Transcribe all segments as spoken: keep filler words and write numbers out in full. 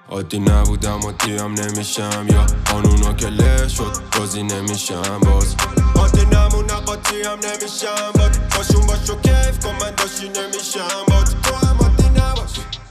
عادی نبودم عادی هم نمیشم، یا قانونا که له شد بازی نمیشم باز. عادی نمونه قاطی هم نمیشم باد، باشون باشو کیف کن من داشتی نمیشم باد. تو هم عادی نباش،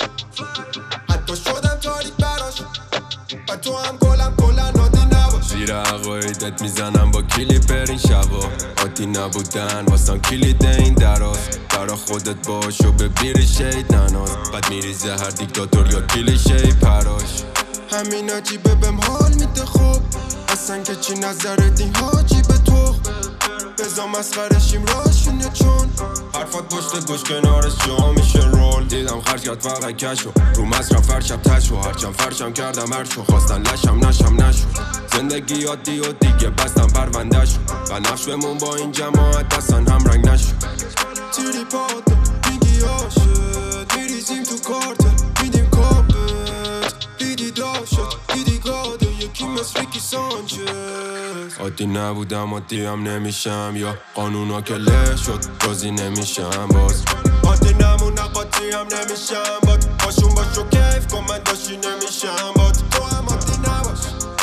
حتی شدم تاریک براش و تو هم کلم کلن عادی نباش. زیر عقایدت میزنم با کلیپر این شبا، عادی نبودن واسم کلید این دراز. برا خودت باش و به بیری شید نناز، بعد میریزه هر دیکتاتور یا کلیشه پراش. همین عجیبه بهم حال میده خوب، اصلا که چی نظرت این حاجی به تو بزا مسخرشیم راشونه، چون حرفات پشت گوش کنارش جا میشه رول. دیدم خرج کرد فقط کشو رو مصرف هر شب تشو، هرچم فرشم کردم هرچو خواستن لشم نشم نشو. زندگی عادی و دیگه بستم پرونده شو و نقش بمون با این جماعت اصلا هم رنگ نشو. تیری پاتا میگی عاشق میریزیم تو کارت میدیم کاپت، دیدی داشت دیدی گاده یکی مثل ریکی سانچز. عادی نبودم عادی هم نمیشم، یا قانونا که له شد بازی نمیشم باز. عادی نمونه قاطی هم نمیشم باد، باشون باشو کیف کن من داشتی نمیشم باد. تو هم عادی نباش،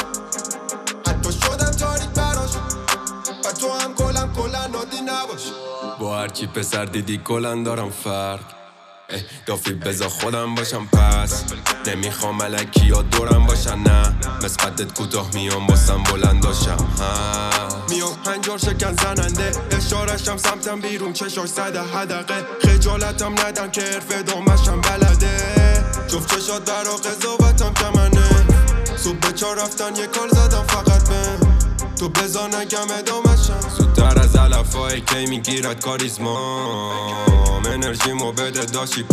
حتی شدم تاریک براش و تو هم کلم کلن عادی نباش. با هرچی پسر دیدی کلن دارم فرق، دافی بزا خودم باشم پس نمیخوام ملکی یا دورم باشن، نه مثل قدت کوتاه میام باسم بلند باشم. میام هنجار شکن زننده، اشارشم سمتم بیرون چشاش زده حدقه. خجالتم ندم که حرف دامشم بلده، جفت چشات برا قضاوتم کمنه. صبح به چار رفتن یه کار زدم فقط به تو بزا نگم ادامشم. زودتر از علفای کی میگیرد کاریزما، انرژیمو بده داشی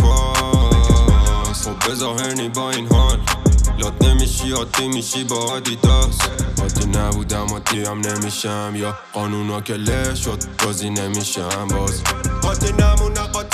پاس. خب بظاهرنی با این حال لات نمیشی عادی میشی با آدیداس. عادی نبودم عادی هم نمیشم، یا قانونا که له شد بازی نمیشم باز. عادی نمونه قاطی